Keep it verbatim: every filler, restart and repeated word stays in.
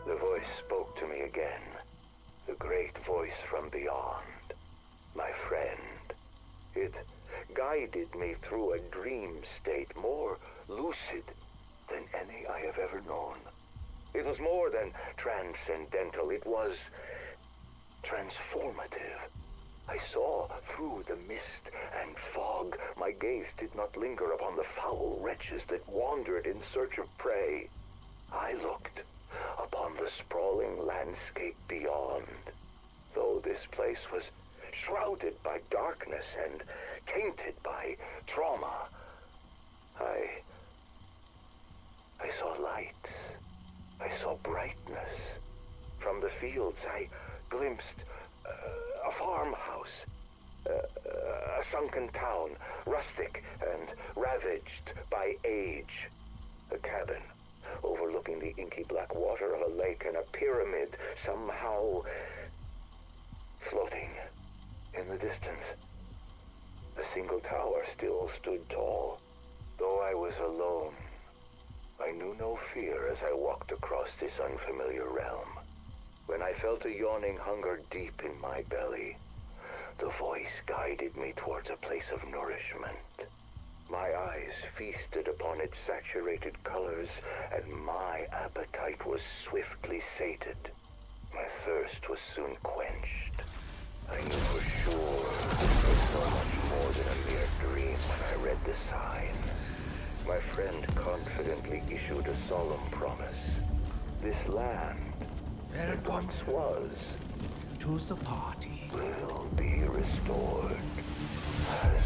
The voice spoke to me again. The great voice from beyond. My friend. It guided me through a dream state more lucid than any I have ever known. It was more than transcendental. It was transformative. I saw through the mist and fog. My gaze did not linger upon the foul wretches that wandered in search of prey. I looked upon the sprawling landscape beyond. Though this place was shrouded by darkness and tainted by trauma, I... I saw lights. I saw brightness. From the fields I glimpsed uh, a farmhouse, uh, a sunken town, rustic and ravaged by age. A cabin overlooking the inky black water of a lake, and a pyramid somehow floating in the distance. A single tower still stood tall. Though I was alone, I knew no fear as I walked across this unfamiliar realm. When I felt a yawning hunger deep in my belly, the voice guided me towards a place of nourishment. My eyes feasted upon its saturated colors, and my appetite was swiftly sated. My thirst was soon quenched. I knew for sure this was so much more than a mere dream when I read the signs. My friend confidently issued a solemn promise. This land that once was to the party will be restored as